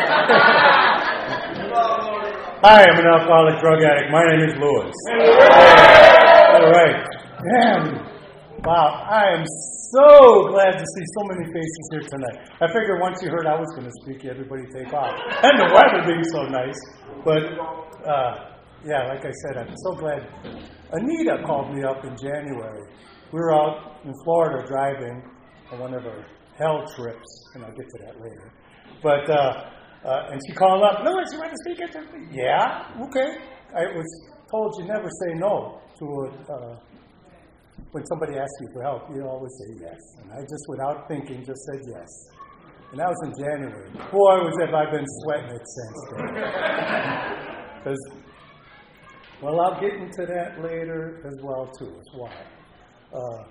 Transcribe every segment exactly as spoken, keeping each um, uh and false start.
Hi, I'm an alcoholic drug addict. My name is Louis. All right. Man, wow, I am so glad to see so many faces here tonight. I figured once you heard I was going to speak, everybody take off. And the weather being so nice. But, uh, yeah, like I said, I'm so glad. Anita called me up in January. We were out in Florida driving on one of our hell trips, and I'll get to that later. But, uh, uh, and she called up, Louis, you want to speak at the... Yeah, okay. I was told you never say no to a, uh, when somebody asks you for help. You always say yes. And I just, without thinking, just said yes. And that was in January. Boy, was have I been sweating it since then. Because, well, I'll get into that later as well, too. It's why. Uh,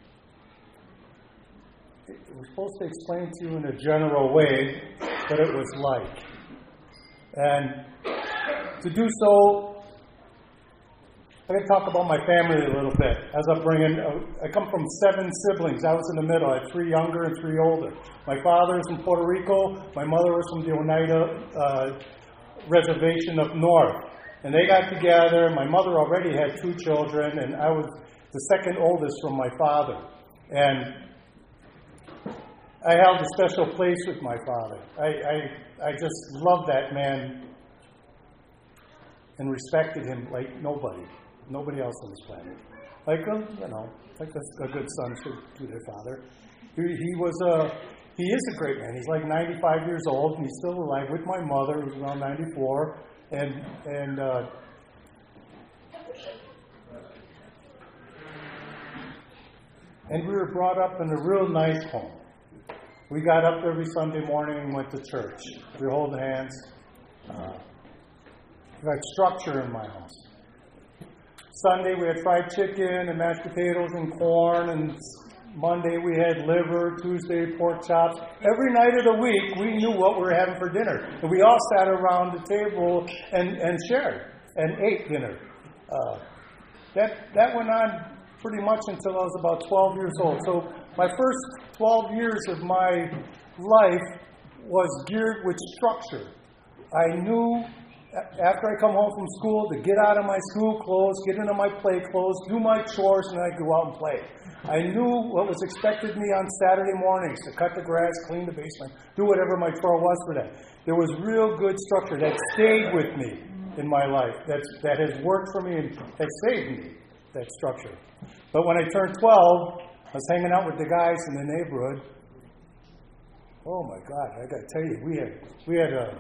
it, we're supposed to explain to you in a general way what it was like. And to do so, I'm going to talk about my family a little bit. As upbringing, I come from seven siblings. I was in the middle. I had three younger and three older. My father is from Puerto Rico. My mother was from the Oneida uh, Reservation up north. And they got together. My mother already had two children, and I was the second oldest from my father. And I held a special place with my father. I, I, I just loved that man and respected him like nobody. Nobody else on this planet. Like, a, you know, like a, a good son should to their father. He, he was a, he is a great man. He's like ninety-five years old, and he's still alive with my mother, who's around ninety-four. And, and, uh, and we were brought up in a real nice home. We got up every Sunday morning and went to church. We were holding hands. Uh, we had structure in my house. Sunday we had fried chicken and mashed potatoes and corn, and Monday we had liver, Tuesday pork chops. Every night of the week we knew what we were having for dinner. And we all sat around the table and, and shared and ate dinner. Uh, that, that went on pretty much until I was about twelve years old. So my first twelve years of my life was geared with structure. I knew after I come home from school to get out of my school clothes, get into my play clothes, do my chores, and I'd go out and play. I knew what was expected of me on Saturday mornings, to cut the grass, clean the basement, do whatever my chore was for that. There was real good structure that stayed with me in my life, that's, that has worked for me and has saved me, that structure. But when I turned twelve, I was hanging out with the guys in the neighborhood. Oh my God, I got to tell you, we had we had a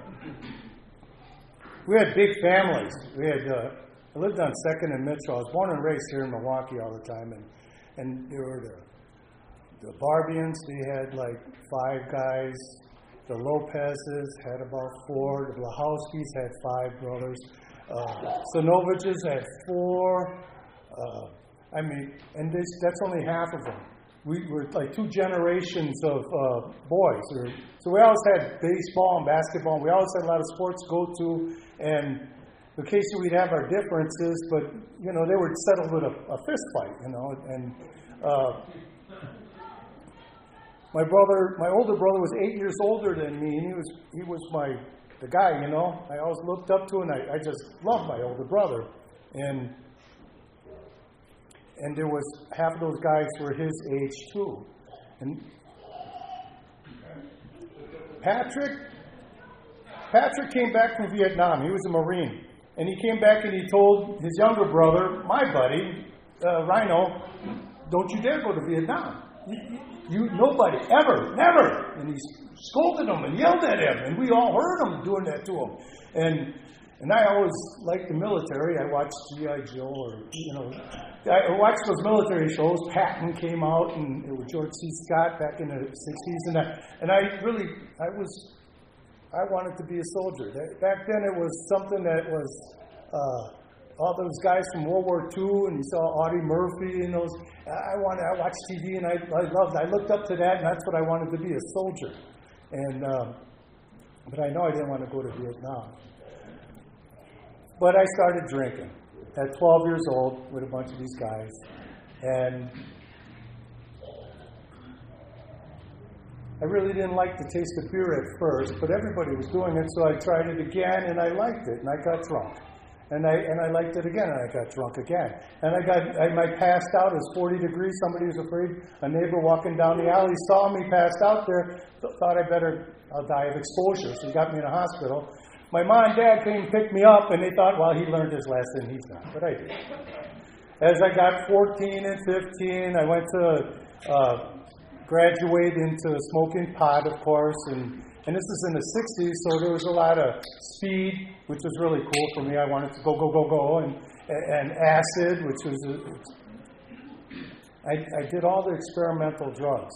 we had big families. We had uh, I lived on Second and Mitchell. I was born and raised here in Milwaukee all the time, and and there were the the Barbians. They had like five guys. The Lopezes had about four. The Blahowskis had five brothers. Uh, Sanoviches had four. Uh, I mean, and this, that's only half of them. We were like two generations of uh, boys. So we always had baseball and basketball. And we always had a lot of sports to go to. And occasionally we'd have our differences, but, you know, they were settled with a, a fist fight, you know. And uh, my brother, my older brother was eight years older than me, and he was he was my, the guy, you know. I always looked up to, and I, I just loved my older brother. And And there was half of those guys were his age too. And Patrick, Patrick came back from Vietnam. He was a Marine. And he came back and he told his younger brother, my buddy, uh, Rhino, don't you dare go to Vietnam. You, you, nobody, ever, never. And he scolded him and yelled at him. And we all heard him doing that to him. And And I always liked the military. I watched G I Joe, or, you know, I watched those military shows. Patton came out, and it was George C. Scott back in the sixties. And I, and I really, I was, I wanted to be a soldier. Back then it was something that was, uh, all those guys from World War Two, and you saw Audie Murphy and those. I wanted, I watched T V, and I, I loved, I looked up to that, and that's what I wanted to be, a soldier. And, um, but I know I didn't want to go to Vietnam. But I started drinking at twelve years old with a bunch of these guys. And I really didn't like the taste of beer at first, but everybody was doing it, so I tried it again, and I liked it, and I got drunk. And I and I liked it again, and I got drunk again. And I got I, I passed out. It was forty degrees. Somebody was afraid. A neighbor walking down the alley saw me passed out there, th- thought I better I'll die of exposure, so he got me in a hospital. My mom and dad came and picked me up, and they thought, well, he learned his lesson. He's not, but I did. As I got fourteen and fifteen, I went to uh, graduate into smoking pot, of course, and and this is in the sixties, so there was a lot of speed, which was really cool for me. I wanted to go, go, go, go, and and acid, which was a, I, I did all the experimental drugs,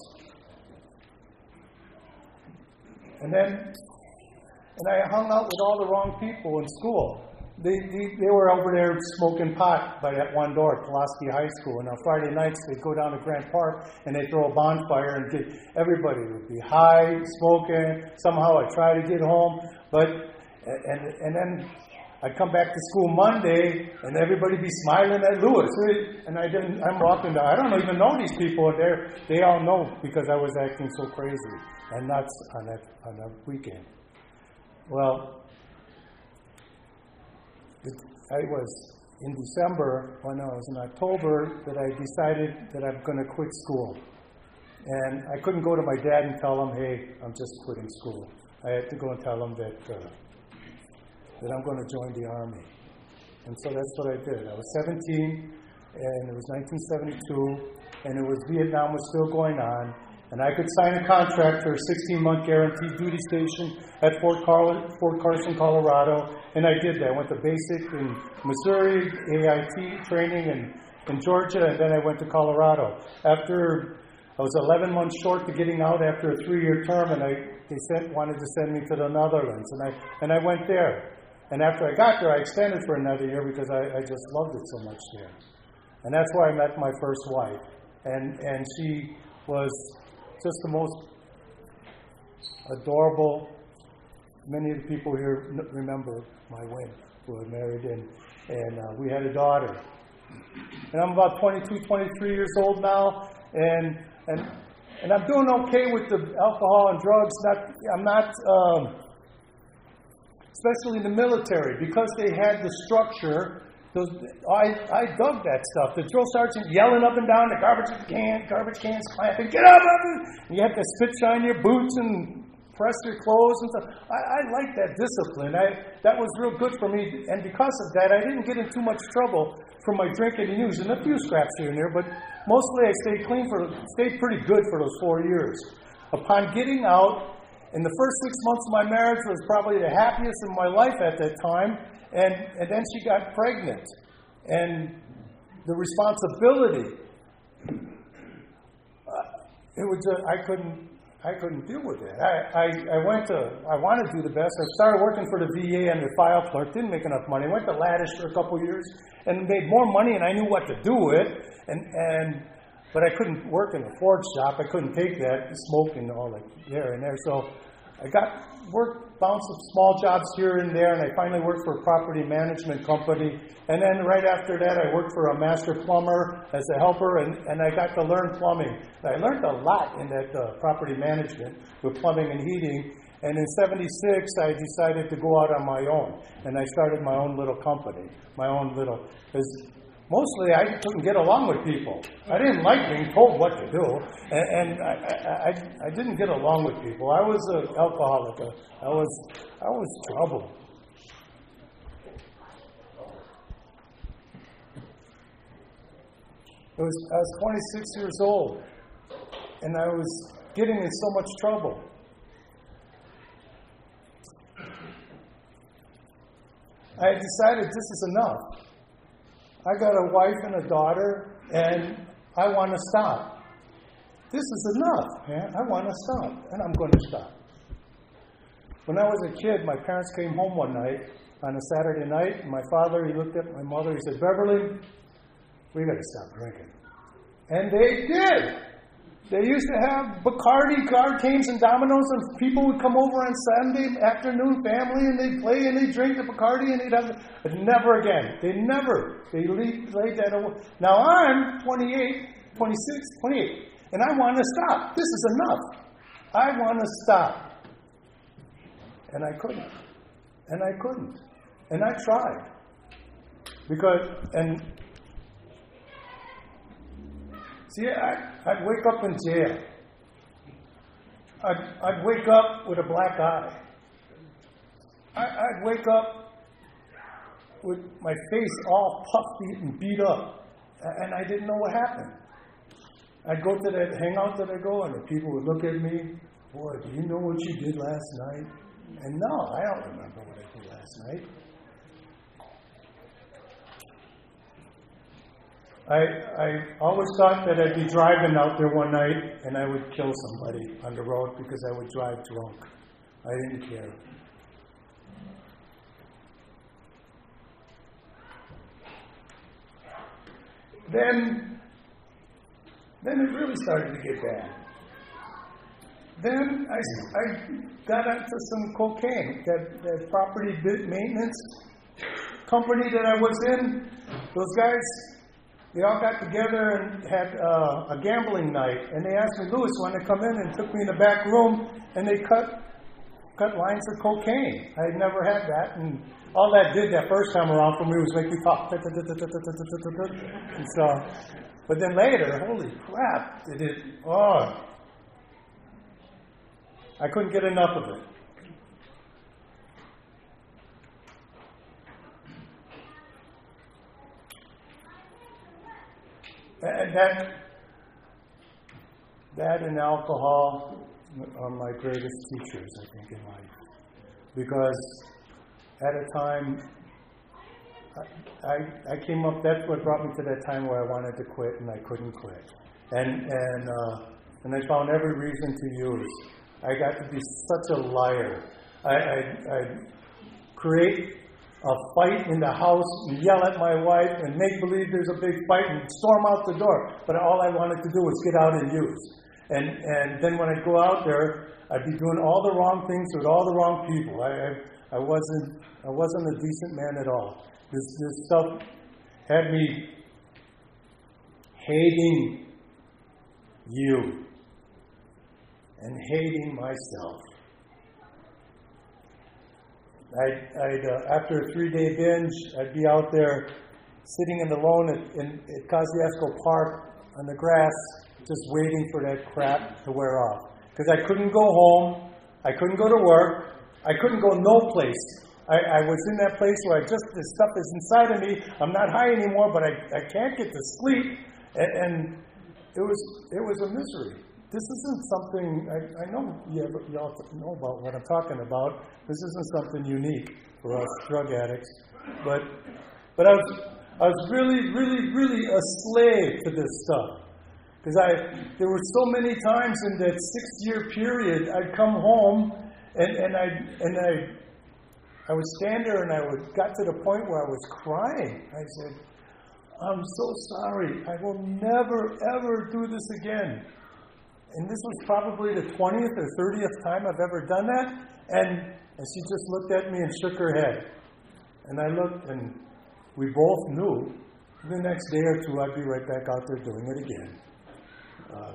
and then and I hung out with all the wrong people in school. They, they they were over there smoking pot by that one door at Pulaski High School. And on Friday nights, they'd go down to Grant Park and they'd throw a bonfire and get, everybody would be high, smoking. Somehow I'd try to get home. But, and and then I'd come back to school Monday and everybody'd be smiling at Lewis. And I didn't, I'm walking down, I don't even know these people there. They all know because I was acting so crazy and nuts on that, on that weekend. Well, I was in December, when I was in October, that I decided that I'm going to quit school. And I couldn't go to my dad and tell him, hey, I'm just quitting school. I had to go and tell him that uh, that I'm going to join the Army. And so that's what I did. I was seventeen, and it was nineteen seventy-two, and it was Vietnam was still going on. And I could sign a contract for a sixteen-month guaranteed duty station at Fort, Car- Fort Carson, Colorado, and I did that. I went to basic in Missouri, A I T training in, in Georgia, and then I went to Colorado. After I was eleven months short to getting out after a three-year term, and I they sent, wanted to send me to the Netherlands, and I and I went there. And after I got there, I extended for another year because I, I just loved it so much there. And that's where I met my first wife, and and she was just the most adorable. Many of the people here remember my wife, who were married, and, and uh, we had a daughter. And I'm about twenty-two, twenty-three years old now, and and and I'm doing okay with the alcohol and drugs. Not, I'm not, um, especially in the military, because they had the structure. Those, I, I dug that stuff. The drill sergeant yelling up and down, the garbage can, garbage cans clapping, get up! And you have to spit shine your boots and press your clothes and stuff. I, I like that discipline. I, that was real good for me. And because of that, I didn't get in too much trouble for my drinking and using. A few scraps here and there, but mostly I stayed clean for, stayed pretty good for those four years. Upon getting out, in the first six months of my marriage was probably the happiest in my life at that time. And and then she got pregnant, and the responsibility. Uh, it was just, I couldn't I couldn't deal with it. I, I, I went to I wanted to do the best. I started working for the V A and the file clerk. Didn't make enough money. I went to Laddish for a couple of years and made more money, and I knew what to do with. And and but I couldn't work in a Ford shop. I couldn't take that smoking all like here and there. So I got work, bounced some small jobs here and there, and I finally worked for a property management company. And then right after that, I worked for a master plumber as a helper, and, and I got to learn plumbing. And I learned a lot in that uh, property management with plumbing and heating. And in seventy-six, I decided to go out on my own, and I started my own little company, my own little. Because mostly, I couldn't get along with people. I didn't like being told what to do, and, and I, I, I, I didn't get along with people. I was an alcoholic. I was, I was trouble. It was, I was twenty-six years old, and I was getting in so much trouble. I decided this is enough. I got a wife and a daughter, and I want to stop. This is enough, man. I want to stop, and I'm going to stop. When I was a kid, my parents came home one night, on a Saturday night, and my father, he looked at my mother, he said, Beverly, we got to stop drinking. And they did. They used to have Bacardi, card games, and dominoes, and people would come over on Sunday afternoon, family, and they'd play, and they'd drink the Bacardi, and they'd have it. But never again. They never. They laid, laid that away. Now I'm twenty-eight, twenty-six, twenty-eight, and I want to stop. This is enough. I want to stop. And I couldn't. And I couldn't. And I tried. Because, and, see, I, I'd wake up in jail. I'd, I'd wake up with a black eye. I, I'd wake up with my face all puffy and beat up. And I didn't know what happened. I'd go to that hangout that I go, and the people would look at me. Boy, do you know what you did last night? And no, I don't remember what I did last night. I I always thought that I'd be driving out there one night and I would kill somebody on the road because I would drive drunk. I didn't care. Then, then it really started to get bad. Then I, I got into some cocaine. That, that property maintenance company that I was in, those guys, they all got together and had uh, a gambling night. And they asked me, Louis, want to come in? And took me in the back room, and they cut cut lines of cocaine. I had never had that. And all that did that first time around for me was make me talk. And so, but then later, holy crap, did it, oh, I couldn't get enough of it. And that, that and alcohol are my greatest teachers, I think, in life. Because at a time, I, I, I came up, that's what brought me to that time where I wanted to quit and I couldn't quit. And, and, uh, and I found every reason to use. I got to be such a liar. I, I, I create a fight in the house and yell at my wife and make believe there's a big fight and storm out the door. But all I wanted to do was get out and use. And and then when I'd go out there, I'd be doing all the wrong things with all the wrong people. I I, I wasn't I wasn't a decent man at all. This this stuff had me hating you and hating myself. I'd, I'd uh, after a three-day binge, I'd be out there sitting in the lawn at, in, at Kosciuszko Park on the grass, just waiting for that crap to wear off. Because I couldn't go home, I couldn't go to work, I couldn't go no place. I, I was in that place where I just, this stuff is inside of me. I'm not high anymore, but I, I can't get to sleep. And, and it was it was a misery. This isn't something, I, I know you, have, you all know about what I'm talking about. This isn't something unique for us drug addicts. But but I was I was really, really, really a slave to this stuff. Because I there were so many times in that six-year period I'd come home and, and I and I I would stand there and I would got to the point where I was crying. I said, I'm so sorry. I will never, ever do this again. And this was probably the twentieth or thirtieth time I've ever done that. And, and she just looked at me and shook her head. And I looked, and we both knew the next day or two I'd be right back out there doing it again. Uh,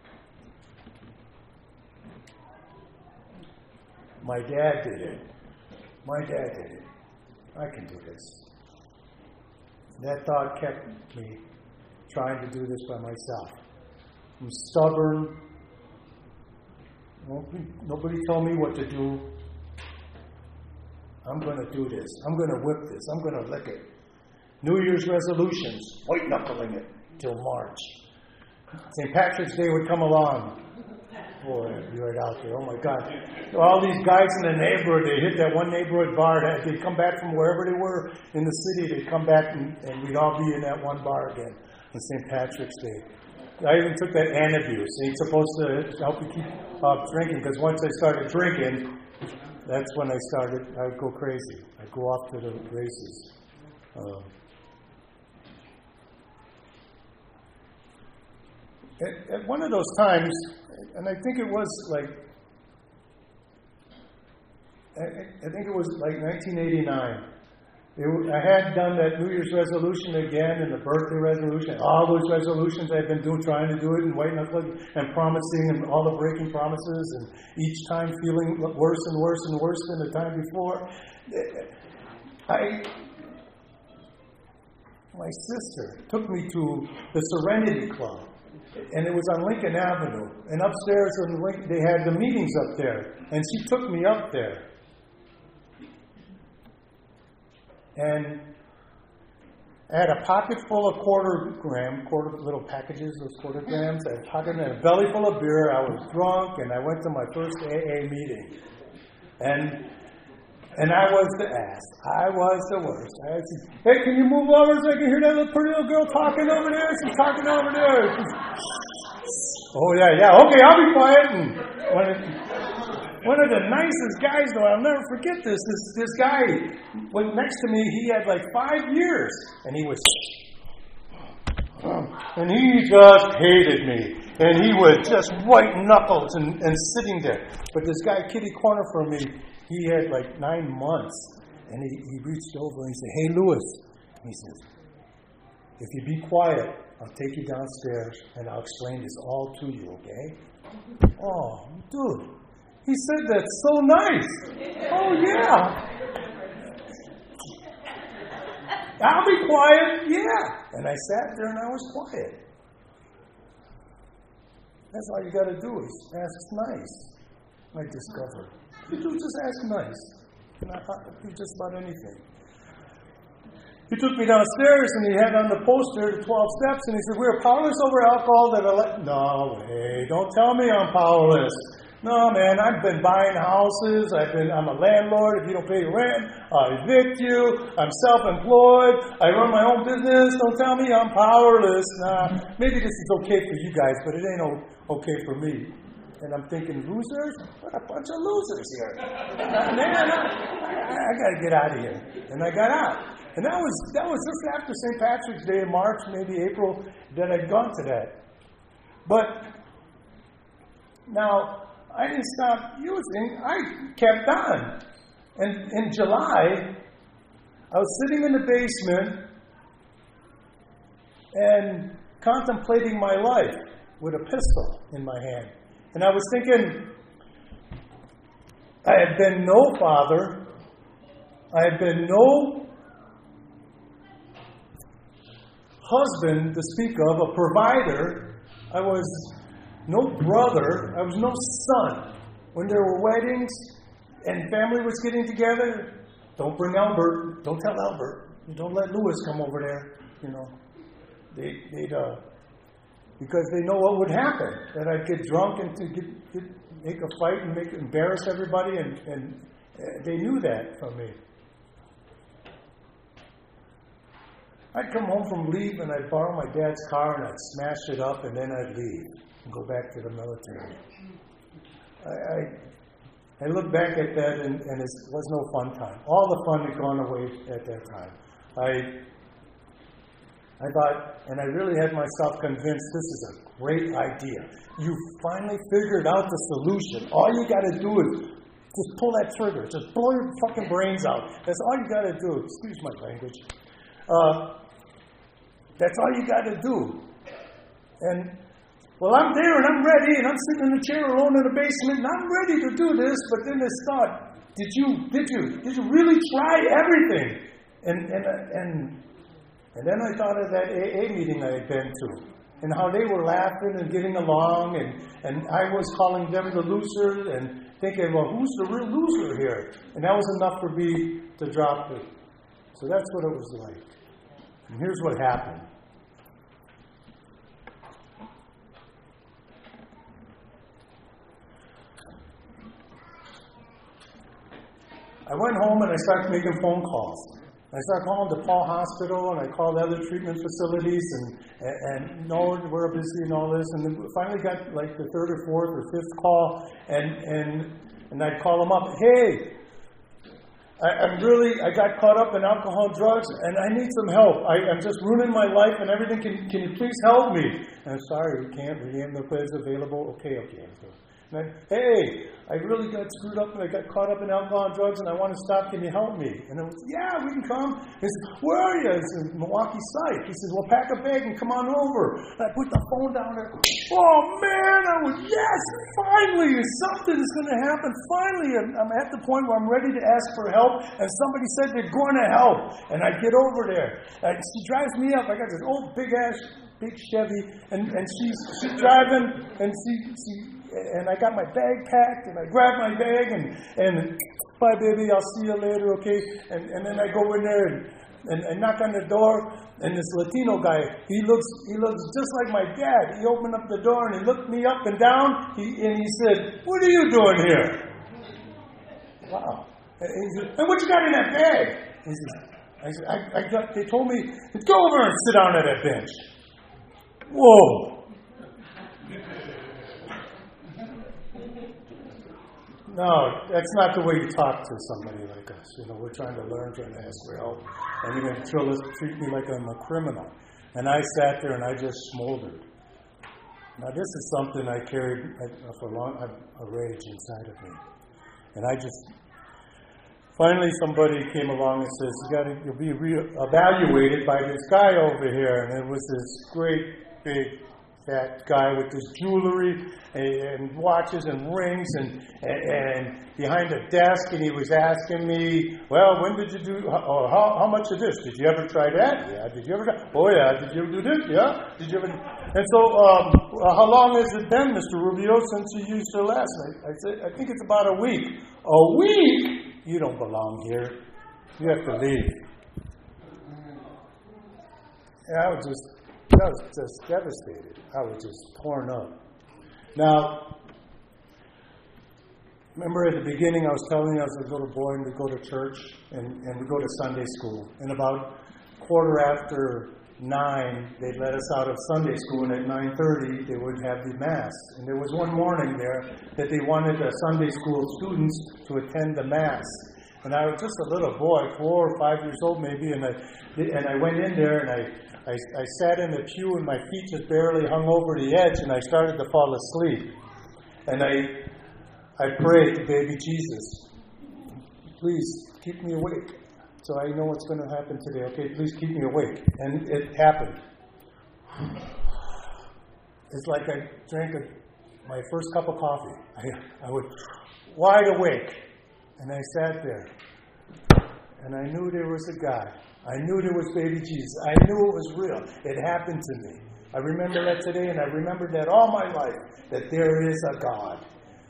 my dad did it. My dad did it. I can do this. That thought kept me trying to do this by myself. I'm stubborn. Nobody, nobody told me what to do. I'm going to do this. I'm going to whip this. I'm going to lick it. New Year's resolutions, white-knuckling it till March. Saint Patrick's Day would come along. Boy, I'd be right out there. Oh, my God. All these guys in the neighborhood, they hit that one neighborhood bar. They'd come back from wherever they were in the city. They'd come back, and, and we'd all be in that one bar again on Saint Patrick's Day. I even took that Antabuse. It's supposed to help you keep uh, drinking, because once I started drinking, that's when I started, I would go crazy. I'd go off to the races. Um, at, at one of those times, and I think it was like, I, I think it was like nineteen eighty-nine, It, I had done that New Year's resolution again and the birthday resolution. All those resolutions I've been doing, trying to do it and waiting and promising and all the breaking promises and each time feeling worse and worse and worse than the time before. I, my sister took me to the Serenity Club. And it was on Lincoln Avenue. And upstairs on Lincoln, they had the meetings up there. And she took me up there. And I had a pocket full of quarter gram, quarter little packages, those quarter grams. I had a pocket and a belly full of beer. I was drunk, and I went to my first A A meeting. And and I was the ass. I was the worst. I said, hey, can you move over so I can hear that little pretty little girl talking over there? She's talking over there. Oh, yeah, yeah. Okay, I'll be quiet. And one of, one of the nicest guys, though, I'll never forget this. This this guy went next to me. He had like five years. And he was... And he just hated me. And he was just white knuckles and, and sitting there. But this guy, kitty corner from me, he had like nine months. And he, he reached over and he said, hey, Louis. He says, if you be quiet, I'll take you downstairs and I'll explain this all to you, okay? Oh, dude. He said that so nice. Oh, yeah. I'll be quiet. Yeah. And I sat there and I was quiet. That's all you got to do is ask nice. I discovered. You do just ask nice. And I do just about anything. He took me downstairs and he had on the poster the twelve steps and he said, we're powerless over alcohol that ele-. No way. Don't tell me I'm powerless. No, man, I've been buying houses. I've been, I'm a landlord. If you don't pay your rent, I'll evict you. I'm self-employed. I run my own business. Don't tell me I'm powerless. Nah, maybe this is okay for you guys, but it ain't okay for me. And I'm thinking, losers? What a bunch of losers here. Man, I, I, I got to get out of here. And I got out. And that was that was just after Saint Patrick's Day in March, maybe April, that I'd gone to that. But now, I didn't stop using. I kept on. And in July, I was sitting in the basement and contemplating my life with a pistol in my hand. And I was thinking, I had been no father. I had been no husband to speak of, a provider. I was no brother. I was no son. When there were weddings and family was getting together, don't bring Albert. Don't tell Albert. Don't let Louis come over there. You know, they, they'd, uh, because they know what would happen. That I'd get drunk and to get, get, make a fight and make embarrass everybody, and, and they knew that from me. I'd come home from leave and I'd borrow my dad's car and I'd smash it up and then I'd leave and go back to the military. I, I, I look back at that and, and it was no fun time. All the fun had gone away at that time. I I thought, and I really had myself convinced this is a great idea. You finally figured out the solution. All you got to do is just pull that trigger. Just blow your fucking brains out. That's all you got to do. Excuse my language. Uh, that's all you got to do. And, well, I'm there and I'm ready and I'm sitting in a chair alone in the basement and I'm ready to do this. But then this thought, did you, did you, did you really try everything? And, and, and, and then I thought of that A A meeting I had been to and how they were laughing and getting along, and, and I was calling them the losers and thinking, well, who's the real loser here? And that was enough for me to drop it. So that's what it was like. And here's what happened. I went home and I started making phone calls. I started calling DePaul Hospital and I called other treatment facilities and, and, and no, we're busy and all this. And then we finally got like the third or fourth or fifth call, and and, and I'd call them up. Hey, I, I'm really, I got caught up in alcohol, drugs, and I need some help. I, I'm just ruining my life and everything. Can, can you please help me? And I'm sorry, we can't. We have no place available. Okay, okay. And I, hey, I really got screwed up and I got caught up in alcohol and drugs and I want to stop. Can you help me? And I was, yeah, we can come. He said, where are you? I said, Milwaukee Site. He says, well, pack a bag and come on over. And I put the phone down there. Oh, man, I was, yes, finally, something is going to happen. Finally, I'm, I'm at the point where I'm ready to ask for help. And somebody said they're going to help. And I get over there. And she drives me up. I got this old big-ass, big Chevy. And, and she's, she's driving. And she... she And I got my bag packed, and I grab my bag, and, and bye, baby, I'll see you later, okay? And, and then I go in there and, and, and knock on the door, and this Latino guy, he looks he looks just like my dad. He opened up the door, and he looked me up and down, he, and he said, what are you doing here? Wow. And, he said, and what you got in that bag? He says, I said, I, I got, they told me, go over and sit down at that bench. Whoa. No, that's not the way you talk to somebody like us. You know, we're trying to learn, trying to ask for help. And you're going to treat me like I'm a criminal. And I sat there and I just smoldered. Now, this is something I carried for long, a rage inside of me. And I just, finally somebody came along and says, you gotta, you'll be re- evaluated by this guy over here. And it was this great, big, that guy with his jewelry and, and watches and rings and, and and behind a desk, and he was asking me, well, when did you do, or how, how much of this? Did you ever try that? Yeah. Did you ever try? Oh, yeah. Did you ever do this? Yeah. Did you ever? And so, um, how long has it been, Mister Rubio, since you used your last? I, I said, I think it's about a week. A week? You don't belong here. You have to leave. And I was just, I was just devastated. I was just torn up. Now, remember at the beginning I was telling you I was a little boy and we'd go to church and, and we'd go to Sunday school. And about quarter after nine, they'd let us out of Sunday school, and at nine thirty they would have the Mass. And there was one morning there that they wanted the Sunday school students to attend the Mass. And I was just a little boy, four or five years old maybe, and I and I went in there and I I, I sat in the pew and my feet just barely hung over the edge, and I started to fall asleep. And I I prayed to baby Jesus, please keep me awake so I know what's going to happen today. Okay, please keep me awake. And it happened. It's like I drank a, my first cup of coffee. I, I was wide awake, and I sat there, and I knew there was a God. I knew there was baby Jesus. I knew it was real. It happened to me. I remember that today, and I remembered that all my life, that there is a God.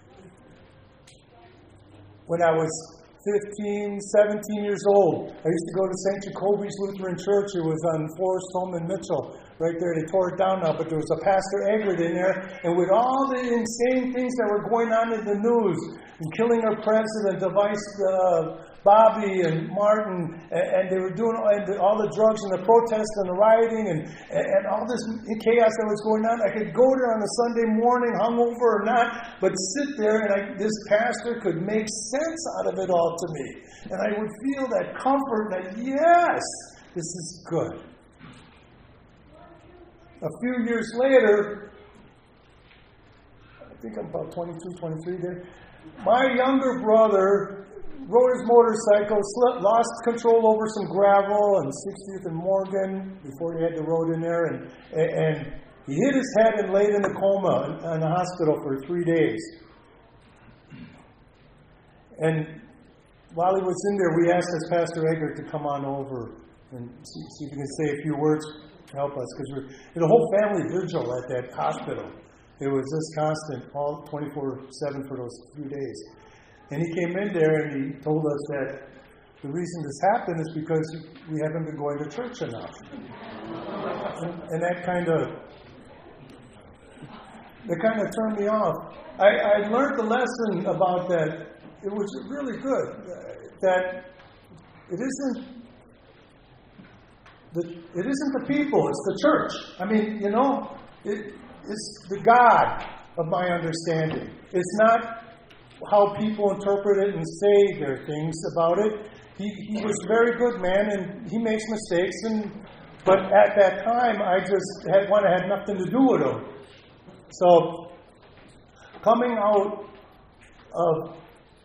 When I was fifteen, seventeen years old, I used to go to Saint Jacoby's Lutheran Church. It was on Forest Home in Mitchell. Right there, they tore it down now, but there was a Pastor Eggert in there, and with all the insane things that were going on in the news, and killing our president, the vice, uh, Bobby and Martin, and, and they were doing all the, all the drugs and the protests and the rioting and, and, and all this chaos that was going on. I could go there on a Sunday morning, hungover or not, but sit there, and I, this pastor could make sense out of it all to me. And I would feel that comfort that, yes, this is good. A few years later, I think I'm about twenty-two, twenty-three there, my younger brother rode his motorcycle, slept, lost control over some gravel on sixtieth and Morgan before they had the road in there, and, and he hit his head and laid in a coma in, in the hospital for three days. And while he was in there, we asked this Pastor Eggert to come on over and see, see if he can say a few words to help us, because we had a whole family vigil at that hospital. It was just constant, all twenty-four seven for those few days. And he came in there and he told us that the reason this happened is because we haven't been going to church enough. And, and that kind of that kind of turned me off. I, I learned the lesson about that. It was really good. That it isn't the it isn't the people, it's the church. I mean, you know, it, it's the God of my understanding. It's not how people interpret it and say their things about it. He he was a very good man, and he makes mistakes, and but at that time I just had want to have nothing to do with him. So a coming out of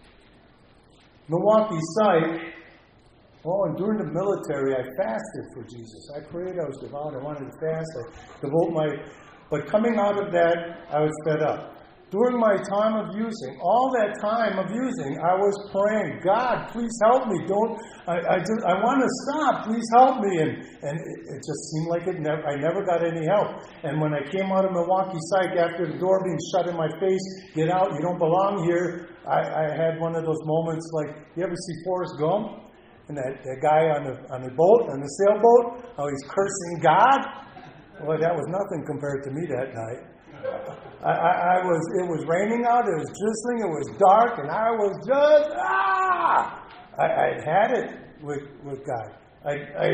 Milwaukee site, oh, and during the military, I fasted for Jesus. I prayed, I was devout, I wanted to fast, I devote my... But coming out of that, I was fed up. During my time of using, all that time of using, I was praying, God, please help me. Don't, I, I, just, I want to stop. Please help me. And, and it, it just seemed like it never, I never got any help. And when I came out of Milwaukee Psych after the door being shut in my face, get out, you don't belong here, I, I had one of those moments like, you ever see Forrest Gump? And that, that guy on the on the boat, on the sailboat, how he's cursing God? Well, that was nothing compared to me that night. I, I, I was, it was raining out, it was drizzling, it was dark, and I was just, ah! I, I had it with, with God. I, I,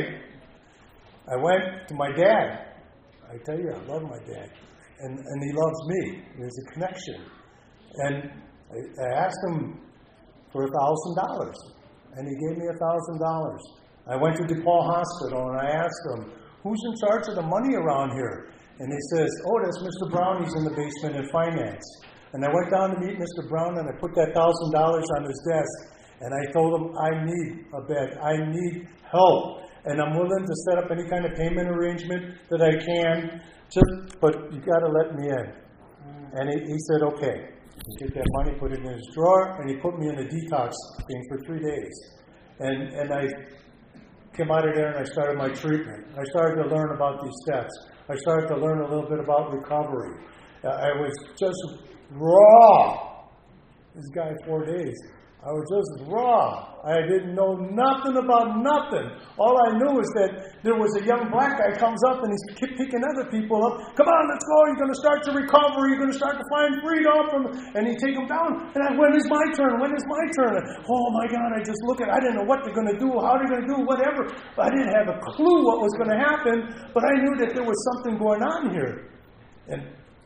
I went to my dad. I tell you, I love my dad. And, and he loves me. There's a connection. And I, I asked him for a thousand dollars. And he gave me a thousand dollars. I went to DePaul Hospital and I asked him, who's in charge of the money around here? And he says, oh, that's Mister Brown. He's in the basement in finance. And I went down to meet Mister Brown, and I put that one thousand dollars on his desk. And I told him, I need a bed. I need help. And I'm willing to set up any kind of payment arrangement that I can. Just, but you got to let me in. And he, he said, okay. He took that money, put it in his drawer, and he put me in a detox thing for three days. And, and I came out of there, and I started my treatment. I started to learn about these steps. I started to learn a little bit about recovery. Uh, I was just raw. This guy, four days. I was just raw. I didn't know nothing about nothing. All I knew is that there was a young black guy comes up and he's picking other people up. Come on, let's go. You're going to start your recovery. You're going to start to find freedom. From, and he take them down. And I, when is my turn? When is my turn? And, oh my God, I just look at I didn't know what they're going to do, how they're going to do, whatever. I didn't have a clue what was going to happen, but I knew that there was something going on here. And,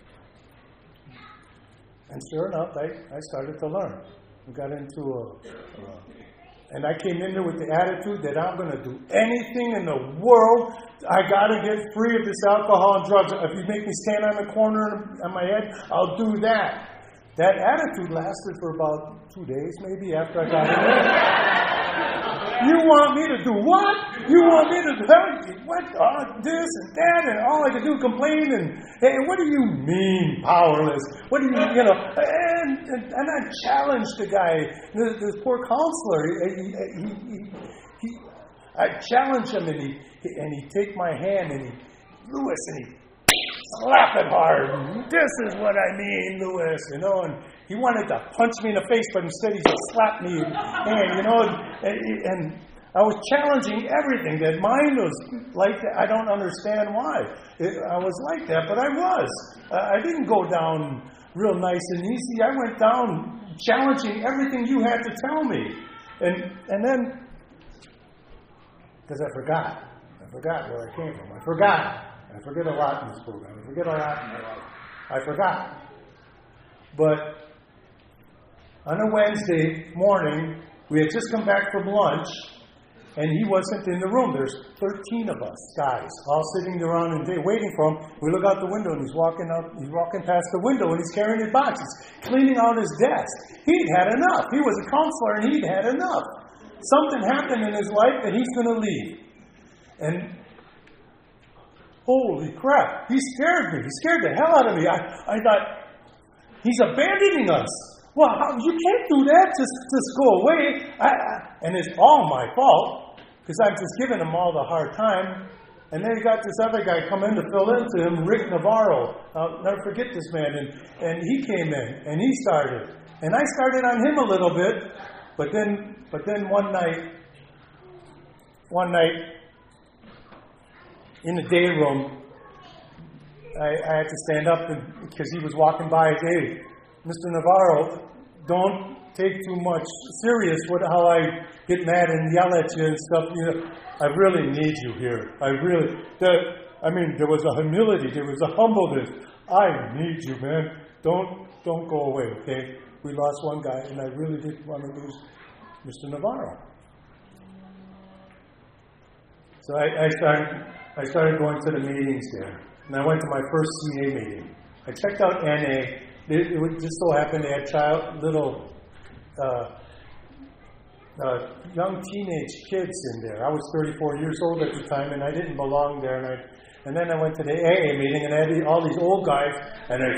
and sure enough, I, I started to learn. We got into a, uh, and I came in there with the attitude that I'm going to do anything in the world. I got to get free of this alcohol and drugs. If you make me stand on the corner on my head, I'll do that. That attitude lasted for about two days, maybe, after I got in there. You want me to do what? You want me to do what? Uh, this and that, and all I can do is complain. And hey, what do you mean, powerless? What do you, you know? And, and, and I challenged the guy, this, this poor counselor. He, he, he, he, I challenged him, and he and he take my hand, and he, Lewis, and he slap it hard. This is what I mean, Lewis. You know, and he wanted to punch me in the face, but instead he just slapped me. And, you know, and, and I was challenging everything. That mind was like that. I don't understand why. It, I was like that, but I was. Uh, I didn't go down real nice and easy. I went down challenging everything you had to tell me. And, and then, because I forgot. I forgot where I came from. I forgot. I forget a lot in this program. I forget a lot in my life. I forgot. But on a Wednesday morning, we had just come back from lunch, and he wasn't in the room. There's thirteen of us guys, all sitting around and waiting for him. We look out the window, and he's walking up. He's walking past the window, and he's carrying his box. He's cleaning out his desk. He'd had enough. He was a counselor, and he'd had enough. Something happened in his life that he's going to leave. And holy crap, he scared me. He scared the hell out of me. I, I thought, he's abandoning us. Well, how, you can't do that. Just, just go away. I, I, and it's all my fault because I'm just giving him all the hard time. And then he got this other guy come in to fill into him, Rick Navarro. I'll never forget this man. And, and he came in and he started. And I started on him a little bit. But then, but then one night, one night in the day room, I, I had to stand up and, because he was walking by. Hey, Mister Navarro, don't take too much serious with how I get mad and yell at you and stuff. You know, I really need you here. I really, the, I mean, there was a humility, there was a humbleness. I need you, man. Don't, don't go away, okay? We lost one guy, and I really didn't want to lose Mister Navarro. So I, I started, I started going to the meetings there, and I went to my first C A meeting. I checked out N A. It, it would just so happen they had child, little, uh, uh, young teenage kids in there. I was thirty-four years old at the time, and I didn't belong there. And I, and then I went to the A A meeting, and I had all these old guys, and they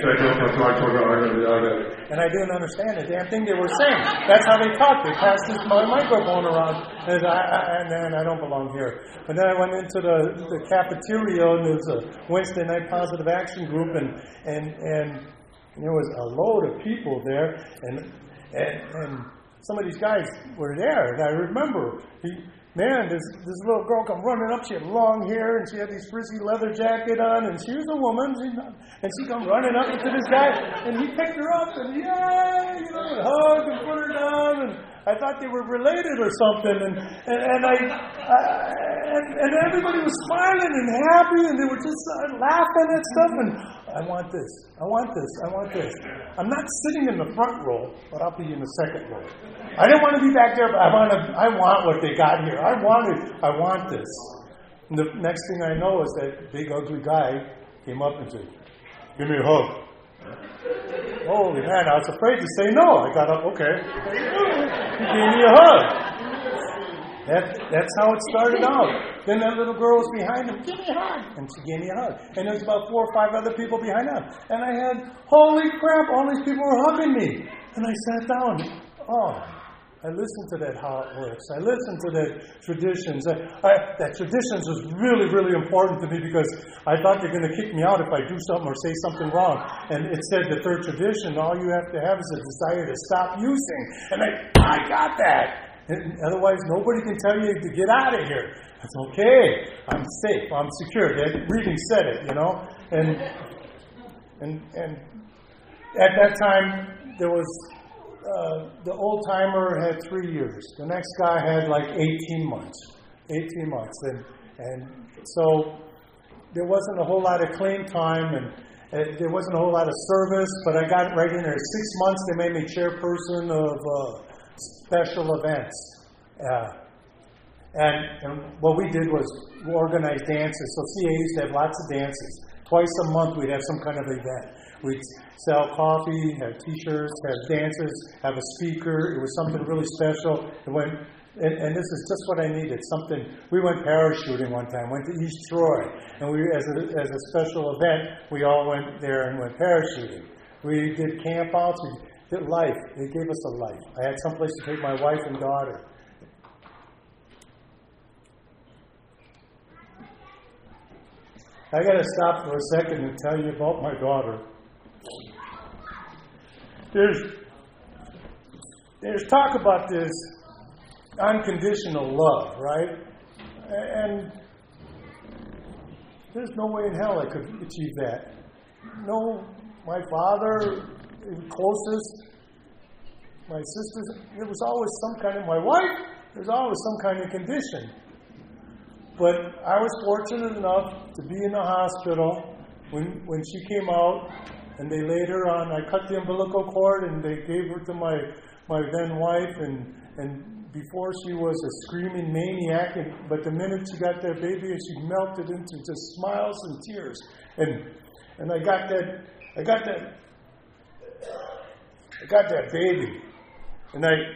and I didn't understand the damn thing they were saying. That's how they talked. They passed this my microphone around, and I, I, and then I don't belong here. But then I went into the, the cafeteria, and there was a Wednesday night positive action group, and and and there was a load of people there, and and and some of these guys were there, and I remember he. Man, this this little girl come running up. She had long hair, and she had this frizzy leather jacket on, and she was a woman. She, and she come running up to this guy, and he picked her up, and yeah, you know, and hugged and put her down. And I thought they were related or something. And and, and I, I and, and everybody was smiling and happy, and they were just uh, laughing and stuff. And I want this. I want this. I want this. I'm not sitting in the front row, but I'll be in the second row. I didn't want to be back there, but I want to. I want what they got here. I wanted. I want this. And the next thing I know is that big ugly guy came up and said, "Give me a hug." Holy man! I was afraid to say no. I got up. Okay. He gave me a hug. That, that's how it started out. Then that little girl was behind him. Give me a hug. And she gave me a hug. And there was about four or five other people behind him. And I had, holy crap, all these people were hugging me. And I sat down. Oh, I listened to that, how it works. I listened to that traditions. I, I, that traditions was really, really important to me because I thought they're going to kick me out if I do something or say something wrong. And it said the third tradition, all you have to have is a desire to stop using. And I, I got that. And otherwise, nobody can tell you to get out of here. It's okay. I'm safe. I'm secure. That reading said it, you know. And and and at that time, there was uh, the old timer had three years. The next guy had like eighteen months. Eighteen months, and and so there wasn't a whole lot of claim time, and uh, there wasn't a whole lot of service. But I got right in there. Six months, they made me chairperson of. Uh, special events. Uh, and, and what we did was organize dances. So C A used to have lots of dances. Twice a month we'd have some kind of event. We'd sell coffee, have T-shirts, have dances, have a speaker. It was something really special. It went, and, and this is just what I needed. Something. We went parachuting one time. Went to East Troy, and we, as a, as a special event, we all went there and went parachuting. We did campouts. We did life. They gave us a life. I had someplace to take my wife and daughter. I got to stop for a second and tell you about my daughter. There's, there's talk about this unconditional love, right? And there's no way in hell I could achieve that. No, my father, closest, my sisters, there was always some kind of, my wife, there's always some kind of condition. But I was fortunate enough to be in the hospital when when she came out, and they laid her on. I cut the umbilical cord, and they gave her to my my then wife, and and before she was a screaming maniac, and, but the minute she got that baby, she melted into just smiles and tears, and and I got that I got that I got that baby, and I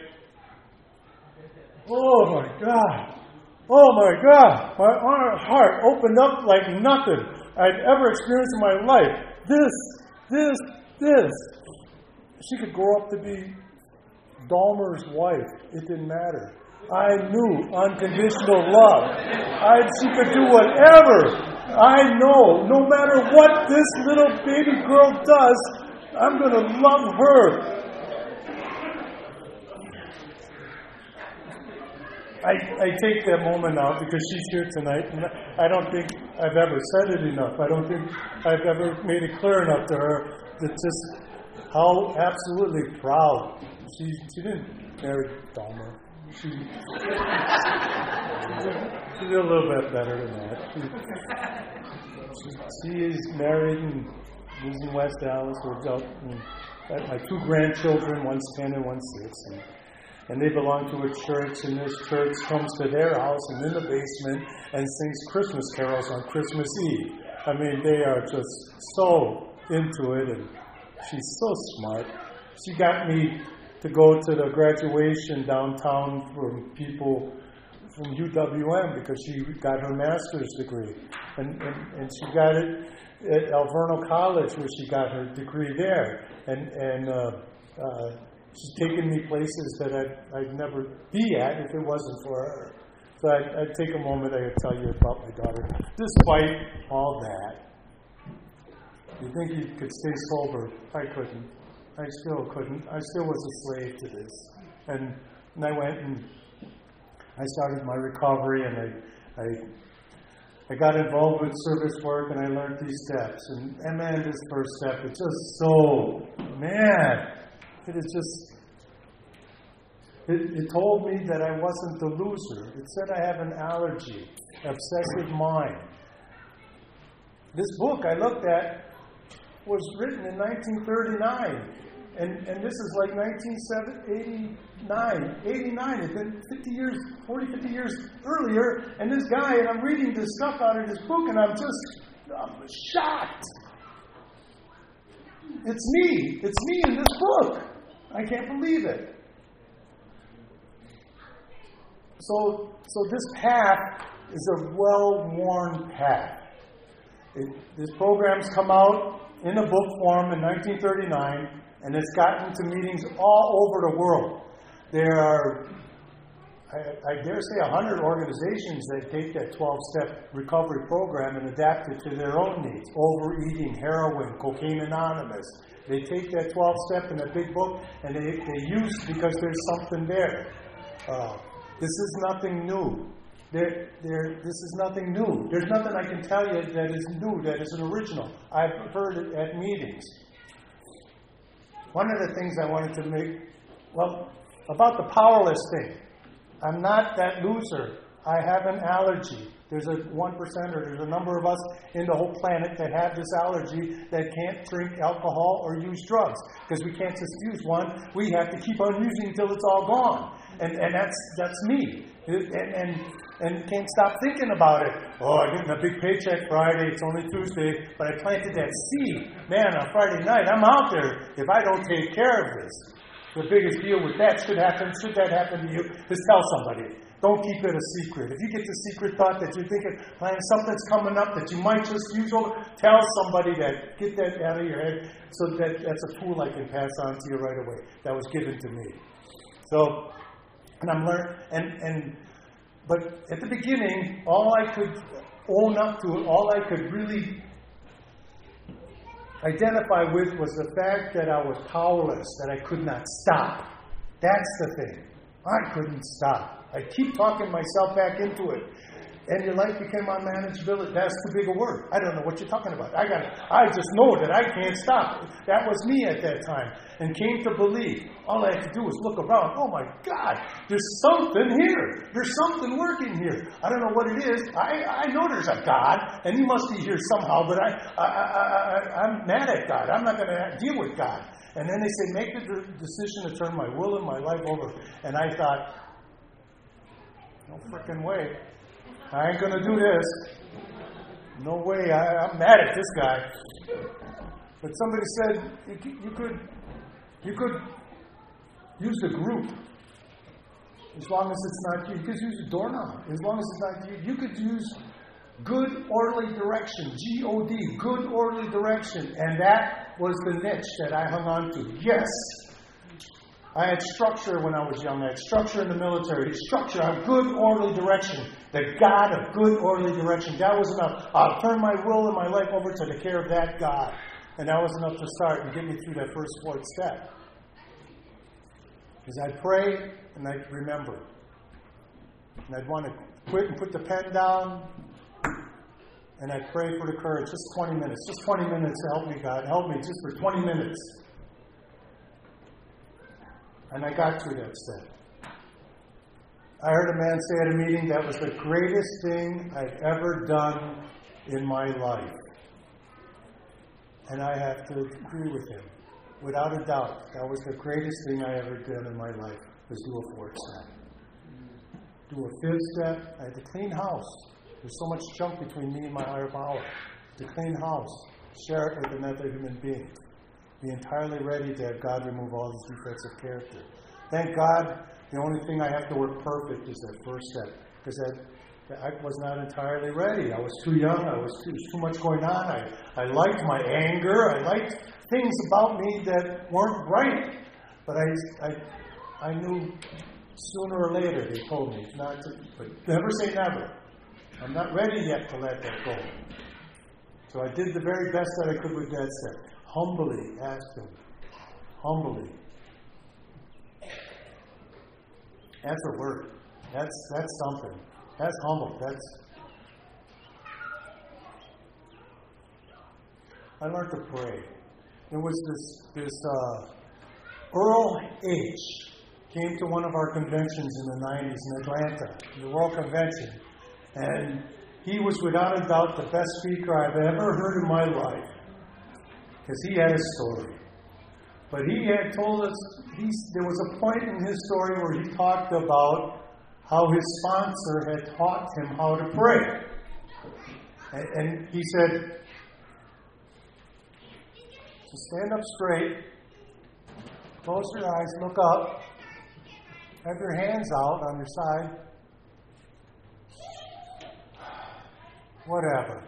oh my God. Oh my God, my heart opened up like nothing I'd ever experienced in my life. This, this, this. She could grow up to be Dahmer's wife. It didn't matter. I knew unconditional love. I, she could do whatever. I know, no matter what this little baby girl does, I'm going to love her. I, I take that moment out because she's here tonight, and I don't think I've ever said it enough. I don't think I've ever made it clear enough to her that just how absolutely proud. She she didn't marry Dahmer. She, she did a little bit better than that. She, she, she is married and lives in West Dallas. We're out, and I have my two grandchildren, one's ten and one's six. And, And they belong to a church, and this church comes to their house and in the basement and sings Christmas carols on Christmas Eve. I mean, they are just so into it, and She's so smart. She got me to go to the graduation downtown from people from U W M because she got her master's degree. And, and, and she got it at Alverno College where she got her degree there. And, and uh, uh, she's taken me places that I'd, I'd never be at if it wasn't for her. So I'd, I'd take a moment, I'd tell you about my daughter. Despite all that, you think you could stay sober? I couldn't. I still couldn't. I still was a slave to this. And, and I went and I started my recovery, and I, I I got involved with service work, and I learned these steps. And, and man, this first step, it's just so, man, it is just, it, it told me that I wasn't the loser. It said I have an allergy, obsessive mind. This book I looked at was written in nineteen thirty-nine. And, and this is like nineteen eighty-nine. eighty-nine had been fifty years, forty, fifty years earlier. And this guy, and I'm reading this stuff out of this book, and I'm just I'm shocked. It's me. It's me in this book. I can't believe it. So, so this path is a well-worn path. It, this program's come out in a book form in nineteen thirty-nine. And it's gotten to meetings all over the world. There are, I, I dare say, one hundred organizations that take that twelve-step recovery program and adapt it to their own needs. Overeating, heroin, Cocaine Anonymous. They take that twelve-step in a big book, and they, they use it because there's something there. Uh, this is nothing new. There, there, this is nothing new. There's nothing I can tell you that is new, that is an original. I've heard it at meetings. One of the things I wanted to make, well, about the powerless thing. I'm not that loser. I have an allergy. There's a one percent or there's a number of us in the whole planet that have this allergy that can't drink alcohol or use drugs. Because we can't just use one. We have to keep on using until it's all gone. And and that's that's me. And, and and can't stop thinking about it. Oh, I'm getting a big paycheck Friday. It's only Tuesday. But I planted that seed. Man, on Friday night, I'm out there. If I don't take care of this, the biggest deal with that should happen. Should that happen to you? Just tell somebody. Don't keep it a secret. If you get the secret thought that you're thinking, man, something's coming up that you might just use over, tell somebody that. Get that out of your head. So that that's a tool I can pass on to you right away. That was given to me. So, and I'm learning, and and. But at the beginning, all I could own up to, all I could really identify with was the fact that I was powerless, that I could not stop. That's the thing. I couldn't stop. I keep talking myself back into it. And your life became unmanageable. That's too big a word. I don't know what you're talking about. I got. I just know that I can't stop. That was me at that time. And came to believe. All I had to do was look around. Oh my God, there's something here. There's something working here. I don't know what it is. I, I know there's a God, and He must be here somehow, but I, I, I, I, I'm mad at God. I'm not going to deal with God. And then they say, make the decision to turn my will and my life over. And I thought, no frickin' way. I ain't going to do this. No way. I, I'm mad at this guy. But somebody said you, you could you could use the group as long as it's not you. You could use a doorknob as long as it's not you. You could use good orderly direction, G O D, good orderly direction. And that was the niche that I hung on to. Yes. I had structure when I was young. I had structure in the military. Structure, I had good orderly direction. The God of good orderly direction. That was enough. I'll turn my will and my life over to the care of that God. And that was enough to start and get me through that first fourth step. Because I'd pray and I'd remember. And I'd want to quit and put the pen down. And I'd pray for the courage. Just twenty minutes. Just twenty minutes to help me, God. Help me just for twenty minutes. And I got through that step. I heard a man say at a meeting that was the greatest thing I'd ever done in my life. And I have to agree with him. Without a doubt, that was the greatest thing I ever did in my life, was do a fourth step. Do a fifth step. I had to clean house. There's so much junk between me and my higher power. To clean house. Share it with another human being. Be entirely ready to have God remove all these defects of character. Thank God, the only thing I have to work perfect is that first step. Because that, I was not entirely ready. I was too young. I was too, too much going on. I, I liked my anger. I liked things about me that weren't right. But I, I, I knew sooner or later, they told me, not to, but never say never. I'm not ready yet to let that go. So I did the very best that I could with that step. Humbly asked him. Humbly. That's a word. That's that's something. That's humble. That's. I learned to pray. There was this this uh, Earl H. came to one of our conventions in the nineties in Atlanta, the World Convention, and he was without a doubt the best speaker I've ever heard in my life, because he had a story. But he had told us, he, there was a point in his story where he talked about how his sponsor had taught him how to pray. And, and he said, so stand up straight, close your eyes, look up, have your hands out on your side. Whatever.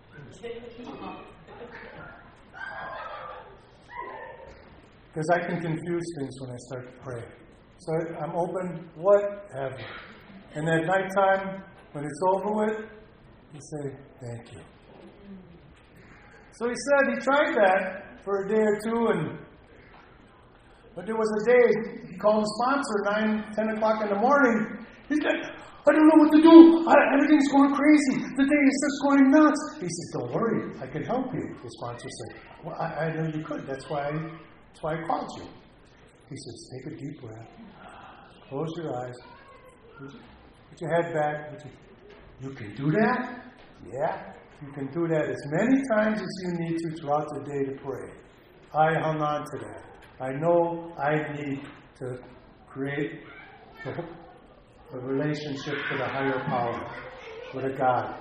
Because I can confuse things when I start to pray. So I'm open, whatever. And at nighttime, when it's over with, you say, thank you. So he said he tried that for a day or two, and but there was a day he called his sponsor nine, ten o'clock in the morning. He's like, I don't know what to do. I, everything's going crazy. The day is just going nuts. He said, don't worry, I can help you. The sponsor said, well, I, I know you could. That's why, I, that's why I called you. He says, take a deep breath. Close your eyes. Put your head back. You can do that? Yeah. You can do that as many times as you need to throughout the day to pray. I hung on to that. I know I need to create a relationship with a higher power, with a God.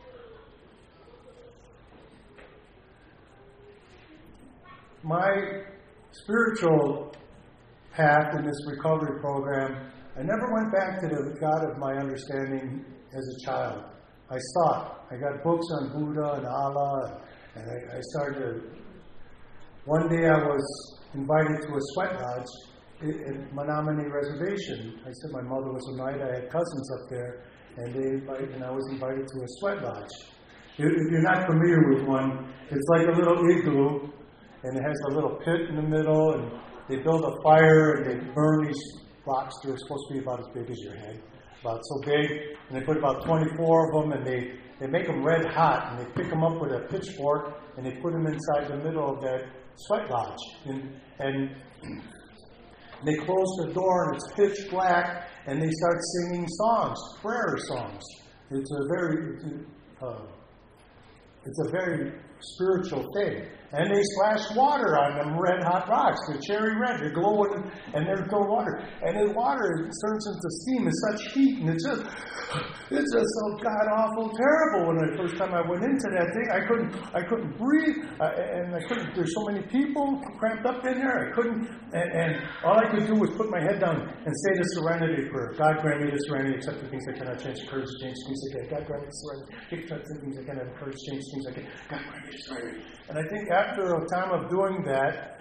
My spiritual path in this recovery program, I never went back to the God of my understanding as a child. I stopped. I got books on Buddha and Allah, and I, I started to, one day I was invited to a sweat lodge at Menominee Reservation. I said my mother was a knight. I had cousins up there, and they invited, and I was invited to a sweat lodge. If you're not familiar with one, it's like a little igloo, and it has a little pit in the middle, and they build a fire, and they burn these rocks. They're supposed to be about as big as your head, about so big, and they put about twenty-four of them, and they, they make them red hot, and they pick them up with a pitchfork, and they put them inside the middle of that sweat lodge. And, and they close the door, and it's pitch black, and they start singing songs, prayer songs. It's a very, uh, it's a very spiritual thing. And they splash water on them red hot rocks. They're cherry red. They're glowing, and they're throwing water. And the water turns into steam. It's such heat, and it's just, it's just so god awful terrible. When the first time I went into that thing, I couldn't, I couldn't breathe, uh, and I couldn't. There's so many people cramped up in there. I couldn't, and, and all I could do was put my head down and say the Serenity prayer. God grant me the serenity, accept the things I cannot change, the courage to change things I can. God grant me the serenity, accept the things I cannot, the courage to change things I can. God grant me the serenity. And I think after a time of doing that,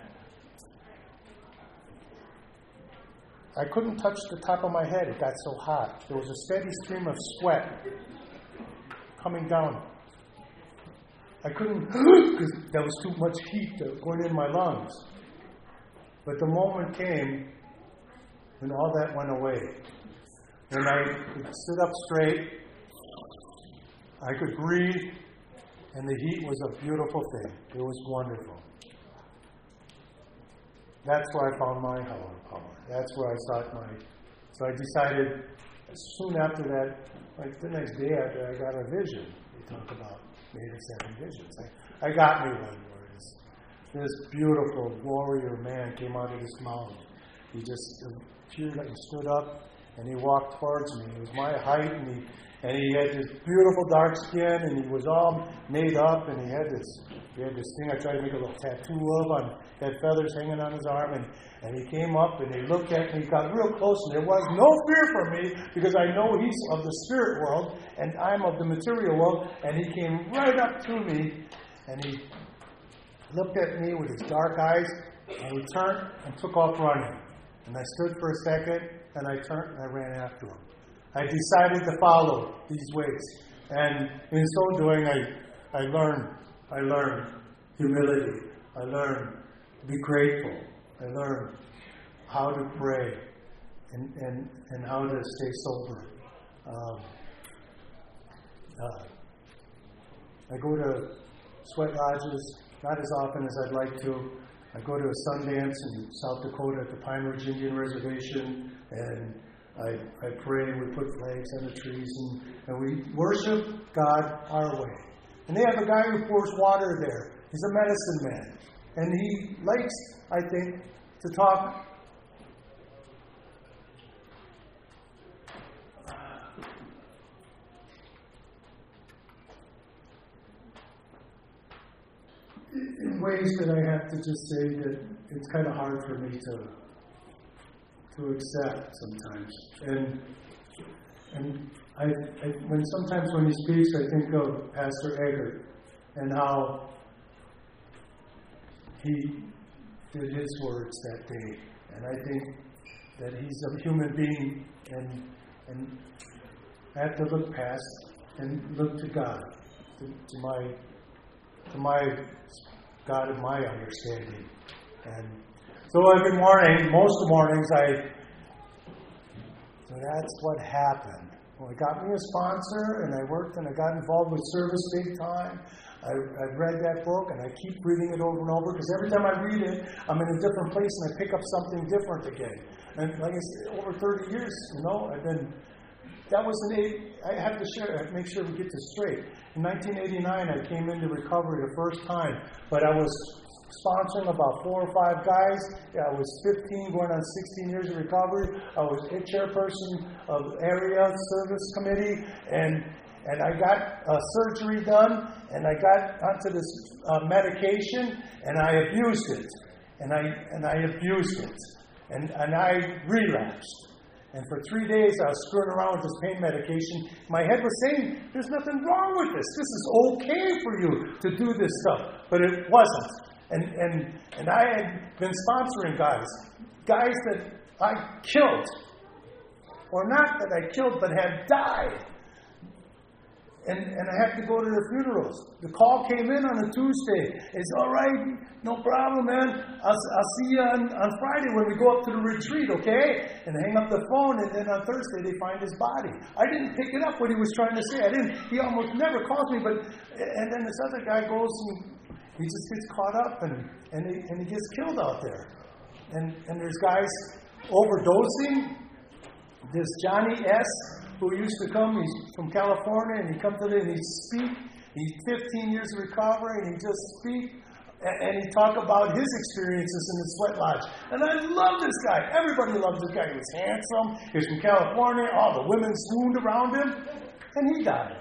I couldn't touch the top of my head. It got so hot. There was a steady stream of sweat coming down. I couldn't, because there was too much heat going in my lungs. But the moment came when all that went away. When I could sit up straight, I could breathe, and the heat was a beautiful thing. It was wonderful. That's where I found my higher power. That's where I sought my... So I decided, soon after that, like the next day after, I got a vision. They talk about made of seven visions. I, I got me one where this, this beautiful warrior man came out of this mountain. He just appeared, he stood up, and he walked towards me. He was my height, and he, And he had this beautiful dark skin, and he was all made up, and he had this he had this thing I tried to make a little tattoo of, on, had feathers hanging on his arm, and, and he came up, and he looked at me, he got real close, and there was no fear for me, because I know he's of the spirit world, and I'm of the material world, and he came right up to me, and he looked at me with his dark eyes, and he turned and took off running. And I stood for a second, and I turned and I ran after him. I decided to follow these ways. And in so doing, I, I learned I learned humility. I learned to be grateful. I learned how to pray and, and, and how to stay sober. Um, uh, I go to sweat lodges, not as often as I'd like to. I go to a Sundance in South Dakota at the Pine Ridge Indian Reservation, and I, I pray, we put flags on the trees, and, and we worship God our way. And they have a guy who pours water there. He's a medicine man. And he likes, I think, to talk in ways that I have to just say that it's kind of hard for me to to accept sometimes. And and I, I when sometimes when he speaks, I think of Pastor Eggert and how he did his words that day. And I think that he's a human being, and and I have to look past and look to God, to, to my to my God of my understanding. And so every morning, most of the mornings, I, so that's what happened. Well, it got me a sponsor, and I worked, and I got involved with service big time. I, I read that book, and I keep reading it over and over, because every time I read it, I'm in a different place, and I pick up something different again. And like I said, over thirty years, you know, I've been, that was an eight, I have to share, I have to make sure we get this straight. In nineteen eighty-nine, I came into recovery the first time, but I was sponsoring about four or five guys. I was fifteen, going on sixteen years of recovery. I was a chairperson of area service committee, and and I got uh, surgery done, and I got onto this uh, medication, and I abused it, and I and I abused it, and and I relapsed. And for three days, I was screwing around with this pain medication. My head was saying, there's nothing wrong with this. This is okay for you to do this stuff. But it wasn't. And and and I had been sponsoring guys. Guys that I killed. Or not that I killed, but had died. And and I had to go to their funerals. The call came in on a Tuesday. It's all right, no problem, man. I'll, I'll see you on, on Friday when we go up to the retreat, okay? And hang up the phone, and then on Thursday they find his body. I didn't pick it up what he was trying to say. I didn't. He almost never calls me, but and then this other guy goes and he just gets caught up, and and he, and he gets killed out there. And and there's guys overdosing. This Johnny S., who used to come, he's from California, and he comes today and he speak. He's fifteen years of recovery, and he just speak, and, and he talk about his experiences in the sweat lodge. And I love this guy. Everybody loves this guy. He was handsome. He was from California. All the women swooned around him, and he died.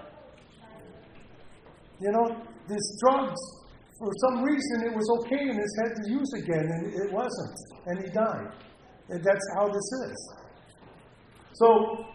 You know, this drugs, for some reason, it was okay in his head to use again, and it wasn't, and he died. And that's how this is. So,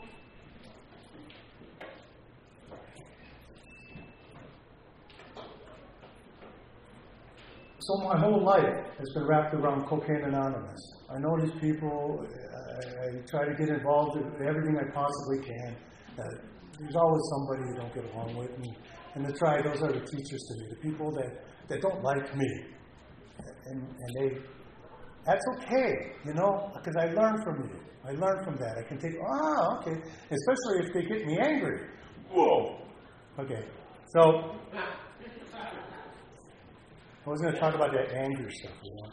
So my whole life has been wrapped around Cocaine Anonymous. I know these people. I, I try to get involved in everything I possibly can. Uh, there's always somebody you don't get along with. And, and to try, those are the teachers to me, the people that, that don't like me. And, and they, that's okay, you know, because I learn from you. I learn from that. I can take, ah, okay. Especially if they get me angry. Whoa. Okay. So, I was going to talk about that anger stuff, you know.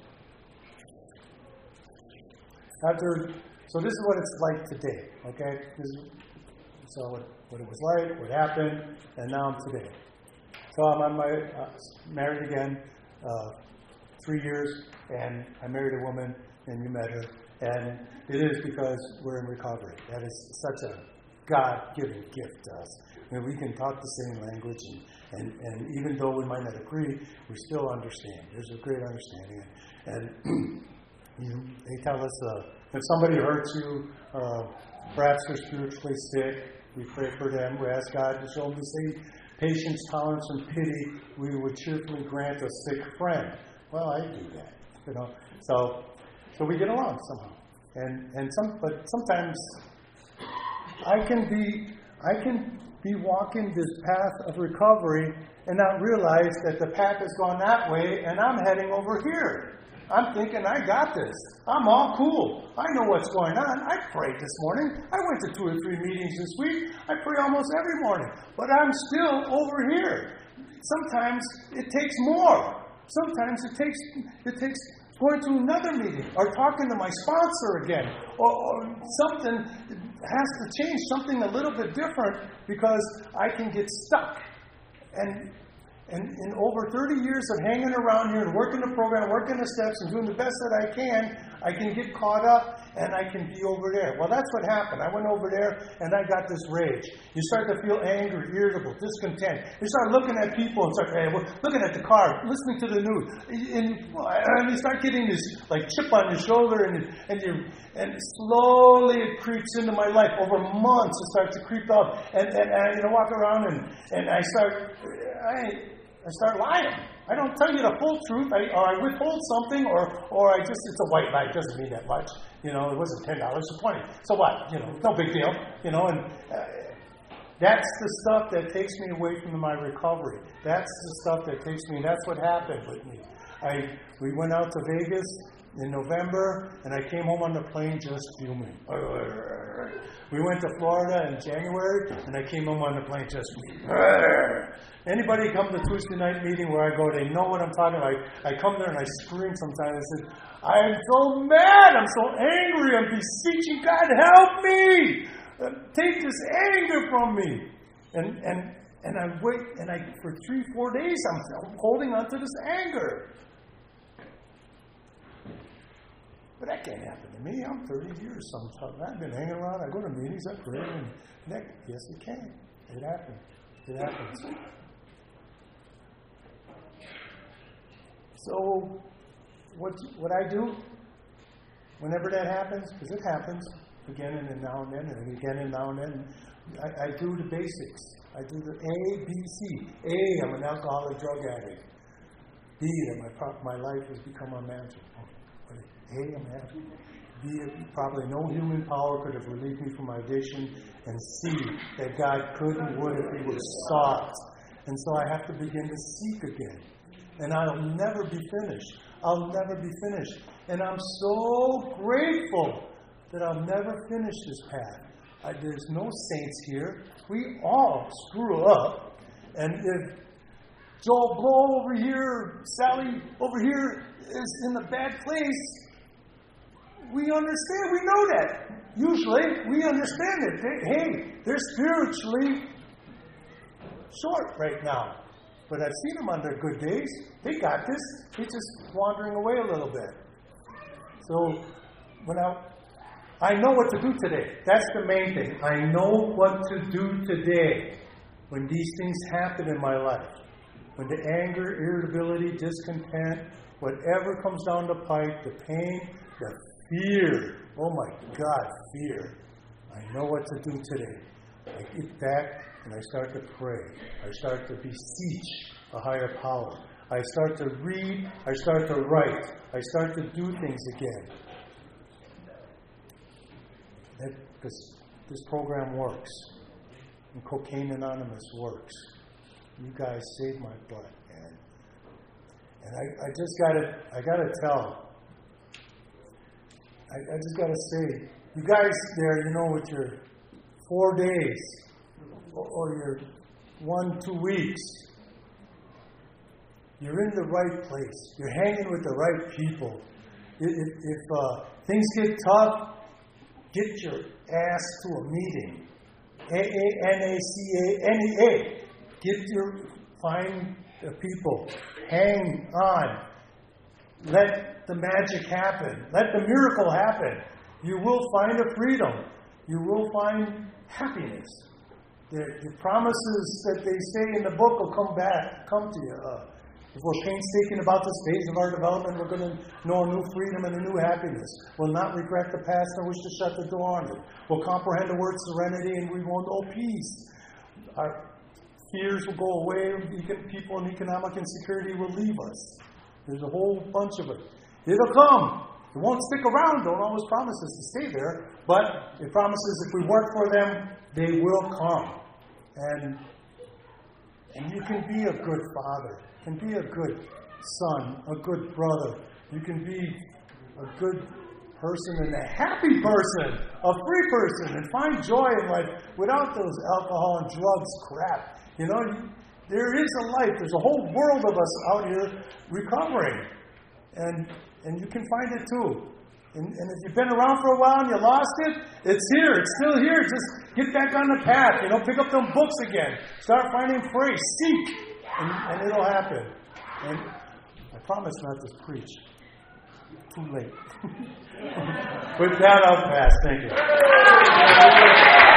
After, so this is what it's like today, okay? This is, so what, what it was like, what happened, and now I'm today. So I'm on my, uh, married again, uh, three years, and I married a woman, and you met her, and it is because we're in recovery. That is such a God-given gift to us. I mean, we can talk the same language, and, and, and even though we might not agree, we still understand. There's a great understanding. And, and you know, they tell us uh, if somebody hurts you, uh, perhaps they're spiritually sick, we pray for them. We ask God to show them the same patience, tolerance, and pity we would cheerfully grant a sick friend. Well, I do that, you know. So, so we get along somehow. And and some, but sometimes I can be I can be walking this path of recovery and not realize that the path has gone that way, and I'm heading over here. I'm thinking, I got this. I'm all cool. I know what's going on. I prayed this morning. I went to two or three meetings this week. I pray almost every morning. But I'm still over here. Sometimes it takes more. Sometimes it takes it takes going to another meeting or talking to my sponsor again. Or, or something has to change, something a little bit different, because I can get stuck. And And in over thirty years of hanging around here and working the program, working the steps, and doing the best that I can, I can get caught up and I can be over there. Well, that's what happened. I went over there and I got this rage. You start to feel angry, irritable, discontent. You start looking at people and start hey, well, looking at the car, listening to the news, and, and you start getting this like chip on your shoulder, and and you and slowly it creeps into my life. Over months, it starts to creep up, and and, and you know walk around and and I start I. I start lying. I don't tell you the full truth, I, or I withhold something, or or I just, it's a white lie. It doesn't mean that much. You know, it wasn't ten dollars, it's twenty. So what? You know, no big deal. You know, and uh, that's the stuff that takes me away from my recovery. That's the stuff that takes me, that's what happened with me. I We went out to Vegas in November, and I came home on the plane just fuming. We went to Florida in January, and I came home on the plane just fuming. Anybody come to Tuesday night meeting where I go, they know what I'm talking about. I, I come there and I scream sometimes. I said, I'm so mad. I'm so angry. I'm beseeching God, help me. Uh, take this anger from me. And and and I wait, and I for three, four days, I'm holding on to this anger. But that can't happen to me. I'm thirty years sometimes. I've been hanging around. I go to meetings. I pray. And next, yes, it can. It happens. It happens. So, what what I do, whenever that happens, because it happens again and then now and then, and again and now and then, I, I do the basics. I do the A, B, C. A, I'm an alcoholic drug addict. B, that my pro- my life has become unmanageable. A, I'm happy. B, probably no human power could have relieved me from my addiction. And C, that God could and would if He was sought. And so I have to begin to seek again. And I'll never be finished. I'll never be finished. And I'm so grateful that I'll never finish this path. I, there's no saints here. We all screw up. And if Joel Blow over here, Sally over here is in a bad place, we understand. We know that. Usually, we understand it. They, hey, they're spiritually short right now. But I've seen them on their good days. They got this. They're just wandering away a little bit. So, when I, I know what to do today. That's the main thing. I know what to do today when these things happen in my life. When the anger, irritability, discontent, whatever comes down the pipe, the pain, the fear. Oh my God, fear. I know what to do today. I get back and I start to pray. I start to beseech a higher power. I start to read. I start to write. I start to do things again. Because this program works. And Cocaine Anonymous works. You guys saved my butt, man. And I, I just gotta I gotta tell. I, I just gotta say, you guys there, you know, with your four days or, or your one, two weeks, you're in the right place. You're hanging with the right people. If, if uh, things get tough, get your ass to a meeting. A A N A C A N E A. Get your, find the people. Hang on. Let the magic happen. Let the miracle happen. You will find a freedom. You will find happiness. The, the promises that they say in the book will come back, come to you. Uh, if we're painstaking about this phase of our development, we're going to know a new freedom and a new happiness. We'll not regret the past nor wish to shut the door on it. We'll comprehend the word serenity and we will know peace. Our fears will go away. People in economic insecurity will leave us. There's a whole bunch of it. It'll come. It won't stick around. Don't always promise us to stay there. But it promises if we work for them, they will come. And, and you can be a good father. You can be a good son, a good brother. You can be a good person and a happy person, a free person, and find joy in life without those alcohol and drugs crap. You know, you, there is a life. There's a whole world of us out here recovering. And and you can find it too. And, and if you've been around for a while and you lost it, it's here. It's still here. Just get back on the path. You know, pick up them books again. Start finding praise. Seek. And, and it'll happen. And I promise not to preach. Too late. With that, I'll pass. Thank you.